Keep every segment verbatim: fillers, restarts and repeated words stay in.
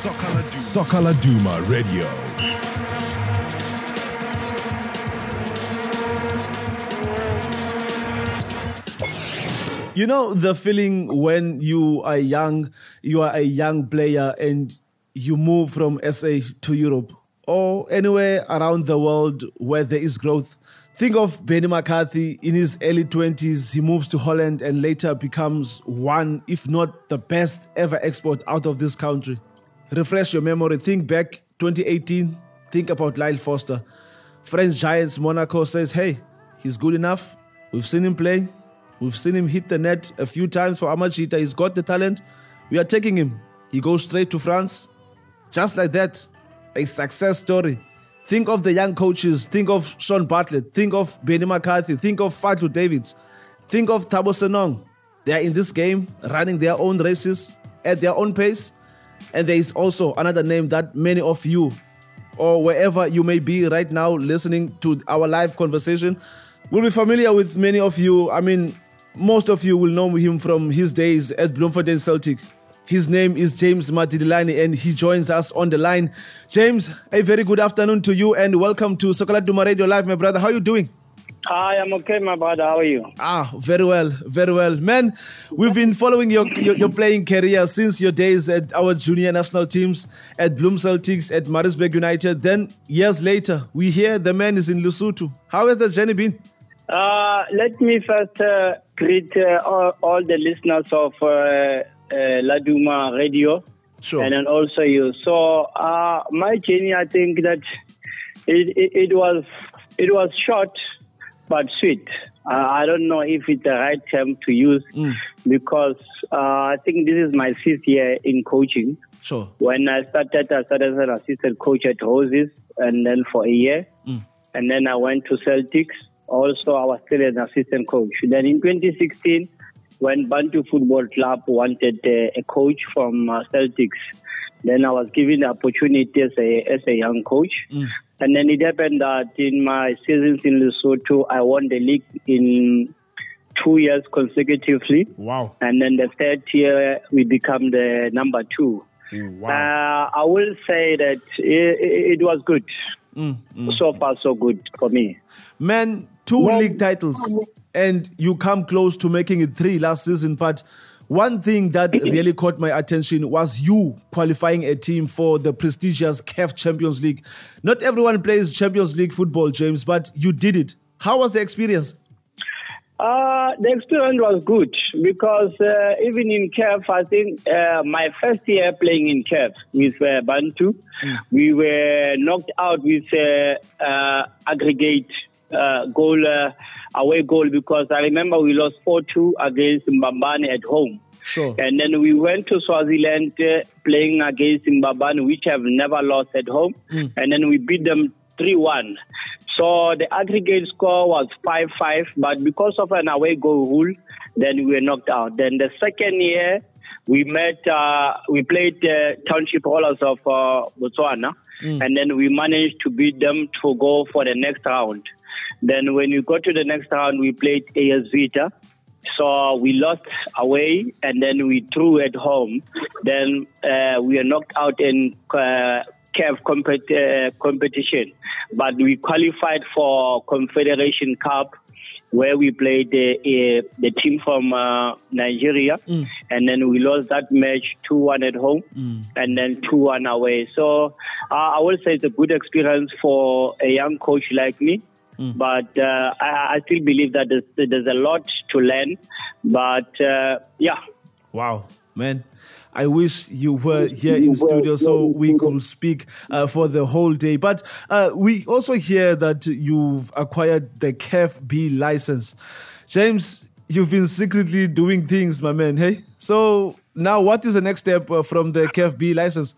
Soccer Laduma Radio. You know the feeling when you are young, you are a young player and you move from S A to Europe or anywhere around the world where there is growth. Think of Benny McCarthy in his early twenties. He moves to Holland and later becomes one, if not the best ever export out of this country. Refresh your memory. Think back twenty eighteen. Think about Lyle Foster. French Giants Monaco says, hey, he's good enough. We've seen him play. We've seen him hit the net a few times for Amachita. He's got the talent. We are taking him. He goes straight to France. Just like that. A success story. Think of the young coaches. Think of Sean Bartlett. Think of Benny McCarthy. Think of Fadlu Davids. Think of Thabo Senong. They are in this game, running their own races at their own pace. And there is also another name that many of you, or wherever you may be right now listening to our live conversation, will be familiar with. Many of you. I mean, most of you will know him from his days at Bloemfontein Celtic. His name is James Matidilani and he joins us on the line. James, a very good afternoon to you and welcome to Soccer Laduma Radio Live, my brother. How are you doing? Hi, I'm okay, my brother. How are you? Ah, very well, very well. Man, we've been following your, your, your playing career since your days at our junior national teams, at Bloem Celtics, at Maritzburg United. Then, years later, we hear the man is in Lesotho. How has the journey been? Uh, let me first uh, greet uh, all, all the listeners of uh, uh, Laduma Radio. Sure. And then also you. So, uh, my journey, I think that it, it, it was it was short, but sweet. Uh, I don't know if it's the right term to use mm. because uh, I think this is my fifth year in coaching. Sure. When I started, I started as an assistant coach at Roses and then for a year. Mm. And then I went to Celtics. Also, I was still an assistant coach. Then in twenty sixteen, when Bantu Football Club wanted uh, a coach from uh, Celtics, then I was given the opportunity as a, as a young coach. Mm. And then it happened that in my seasons in Lesotho, I won the league in two years consecutively. Wow. And then the third year, we become the number two. Wow. Uh, I will say that it, it, it was good. Mm, mm. So far, so good for me. Man, two well, league titles, and you come close to making it three last season. But one thing that really caught my attention was you qualifying a team for the prestigious C A F Champions League. Not everyone plays Champions League football, James, but you did it. How was the experience? Uh, the experience was good because uh, even in C A F, I think uh, my first year playing in C A F with uh, Bantu, mm. we were knocked out with uh, uh, aggregate uh, goal, uh, away goal, because I remember we lost four two against Mbambane at home. Sure. And then we went to Swaziland uh, playing against Mbambane, which have never lost at home. Mm. And then we beat them three one. So the aggregate score was five five, but because of an away goal rule, then we were knocked out. Then the second year, we met, uh, we played uh, Township Rollers of uh, Botswana, mm. and then we managed to beat them to go for the next round. Then when we got to the next round, we played A S Vita. So we lost away, and then we drew at home. Then uh, we were knocked out in uh, C A F compet- uh, competition, but we qualified for Confederation Cup, where we played the uh, the team from uh, Nigeria, mm. and then we lost that match two one at home, mm. and then two one away. So uh, I will say it's a good experience for a young coach like me. Mm. But uh, I, I still believe that there's, there's a lot to learn. But uh, yeah. Wow, man. I wish you were here in studio so we could speak uh, for the whole day. But uh, we also hear that you've acquired the C A F B license. James, you've been secretly doing things, my man, hey? So now what is the next step uh, from the C A F B license?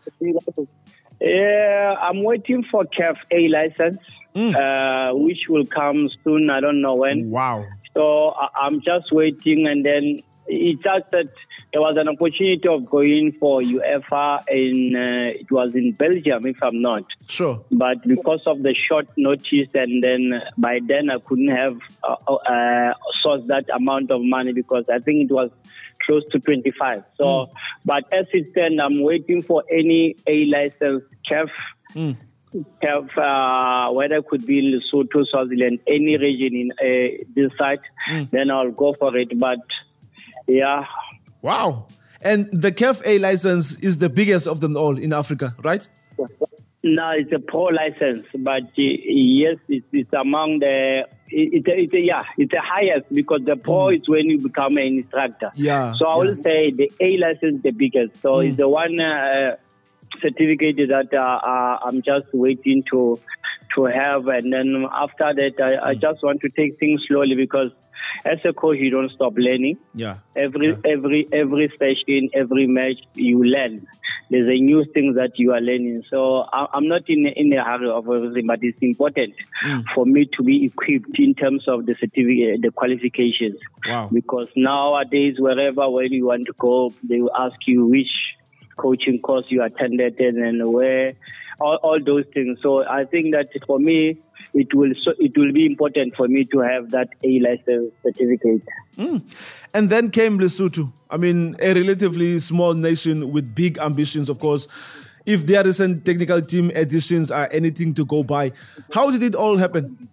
Yeah, I'm waiting for C A F A license, mm. uh, which will come soon. I don't know when. Wow. So I'm just waiting, and then it's just that there was an opportunity of going for UEFA in, uh, it was in Belgium, if I'm not. Sure. But because of the short notice, and then by then I couldn't have uh, uh, sourced that amount of money because I think it was close to twenty-five. So, mm. but as it stands, I'm waiting for any A license, C A F, mm. C A F, uh, whether it could be in Lesotho, Swaziland, any region in uh, this site, mm. then I'll go for it. But yeah. Wow. And the C A F A license is the biggest of them all in Africa, right? No, it's a pro license, but uh, yes, it's, it's among the, it's a, it's a, yeah, it's the highest because the pro mm. is when you become an instructor. Yeah. So I will yeah. say the A license is the biggest. So mm. it's the one uh, certificate that uh, uh, I'm just waiting to to have, and then after that, I, mm. I just want to take things slowly because as a coach, you don't stop learning. Yeah. Every yeah. every every session, every match, you learn. There's a new thing that you are learning. So I, I'm not in in a hurry of everything, but it's important mm. for me to be equipped in terms of the certificate, the qualifications. Wow. Because nowadays, wherever where you want to go, they will ask you which coaching course you attended and where. All, all those things. So I think that for me, it will so it will be important for me to have that A license certificate. Mm. And then came Lesotho. I mean, a relatively small nation with big ambitions, of course. If their recent technical team additions are anything to go by, how did it all happen?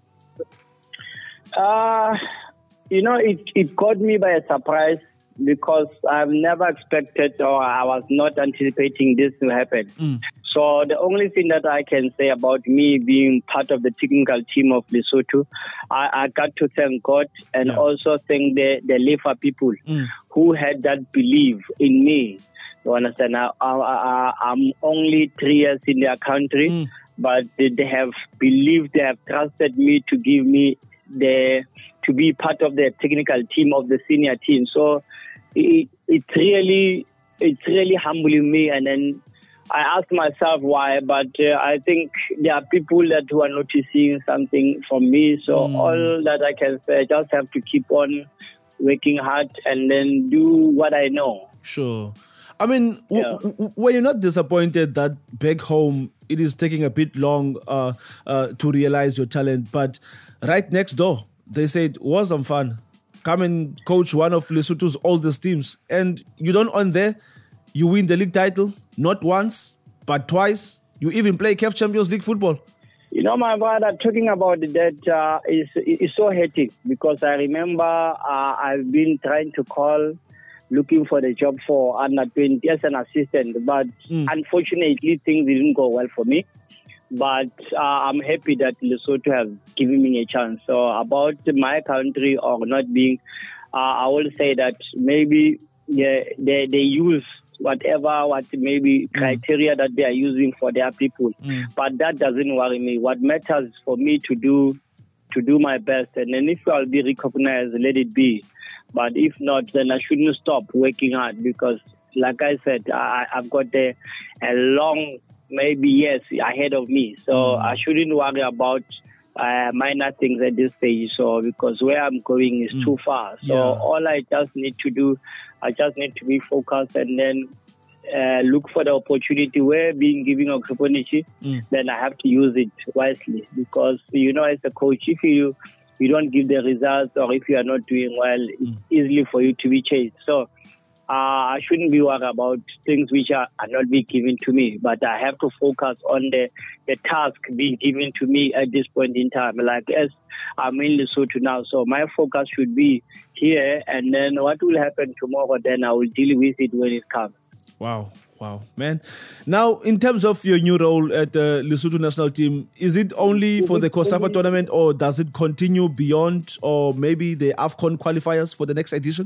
Uh, you know, it, it caught me by a surprise because I've never expected or I was not anticipating this to happen. Mm. So the only thing that I can say about me being part of the technical team of Lesotho, I, I got to thank God and yeah. also thank the, the Lefa people mm. who had that belief in me. You understand? I, I, I, I'm only three years in their country, mm. but they, they have believed, they have trusted me to give me the, to be part of the technical team of the senior team. So it, it's really, it's really humbling me. And then I ask myself why, but uh, I think there are people that who are noticing something from me. So mm. all that I can say, I just have to keep on working hard and then do what I know. Sure. I mean, yeah. w- w- were you not disappointed that back home it is taking a bit long uh, uh, to realize your talent? But right next door, they said, was some fun. Come and coach one of Lesotho's oldest teams. And you don't earn there. You win the league title, not once, but twice. You even play C A F Champions League football. You know, my brother, talking about that uh, is is so hectic because I remember uh, I've been trying to call, looking for the job for under twenty as an assistant, but mm. unfortunately things didn't go well for me. But uh, I'm happy that Lesotho has given me a chance. So about my country or not being, uh, I will say that maybe they they, they use whatever, what maybe mm. criteria that they are using for their people. Mm. But that doesn't worry me. What matters is for me to do to do my best. And then if I'll be recognized, let it be. But if not, then I shouldn't stop working hard because, like I said, I, I've got a, a long, maybe years ahead of me. So mm. I shouldn't worry about uh, minor things at this stage. So because where I'm going is mm. too far. So yeah. all I just need to do, I just need to be focused and then uh, look for the opportunity where being given an opportunity, mm. then I have to use it wisely. Because, you know, as a coach, if you you don't give the results or if you are not doing well, mm. it's easily for you to be chased. So uh, I shouldn't be worried about things which are, are not being given to me, but I have to focus on the, the task being given to me at this point in time. Like as I'm in Lesotho now, so my focus should be here, and then what will happen tomorrow, then I will deal with it when it comes. Wow, wow, man. Now, in terms of your new role at the Lesotho national team, is it only for the COSAFA tournament or does it continue beyond or maybe the AFCON qualifiers for the next edition?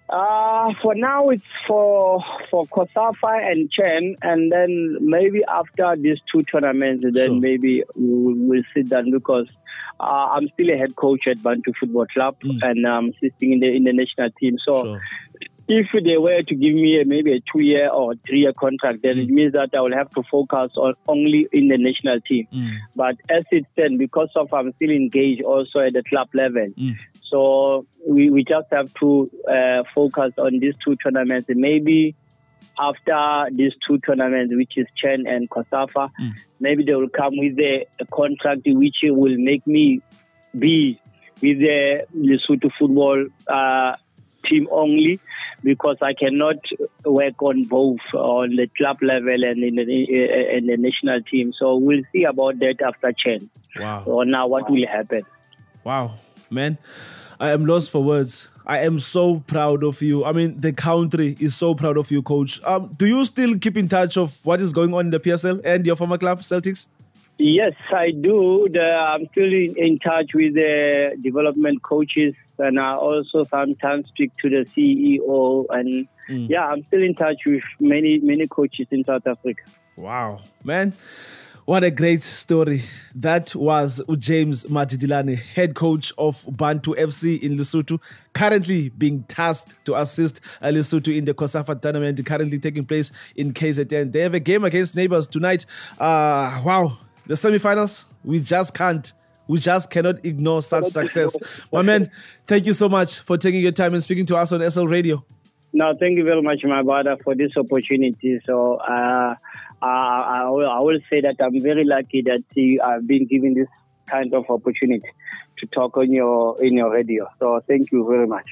Uh, for now, it's for for COSAFA and Chen, and then maybe after these two tournaments, then sure. maybe we'll, we'll sit down because uh, I'm still a head coach at Bantu Football Club mm. and I'm assisting in the in the national team. So sure. if they were to give me a, maybe a two-year or three-year contract, then mm. it means that I will have to focus on only in the national team. Mm. But as it stands, because of I'm still engaged also at the club level, mm. So we, we just have to uh, focus on these two tournaments. And maybe after these two tournaments, which is Chen and COSAFA, mm. maybe they will come with a, a contract which will make me be with the Lesotho football uh, team only, because I cannot work on both on the club level and in the, in the national team. So we'll see about that after Chen. Wow. So now what will happen? Wow, man. I am lost for words. I am so proud of you. I mean, the country is so proud of you, Coach. Um, do you still keep in touch of what is going on in the P S L and your former club, Celtics? Yes, I do. The, I'm still in, in touch with the development coaches, and I also sometimes speak to the C E O. And mm. yeah, I'm still in touch with many, many coaches in South Africa. Wow, man. What a great story. That was James Matidilane, head coach of Bantu F C in Lesotho, currently being tasked to assist Lesotho in the COSAFA tournament, currently taking place in K Z N. They have a game against Neighbours tonight. Uh, wow, the semifinals, we just can't. We just cannot ignore such success. My man, thank you so much for taking your time and speaking to us on S L Radio. No, thank you very much, my brother, for this opportunity. So, uh, Uh, I, will, I will say that I'm very lucky that you have been given this kind of opportunity to talk on your in your radio. So thank you very much.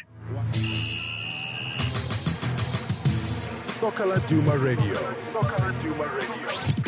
Soccer Laduma Radio. Soccer Laduma Radio.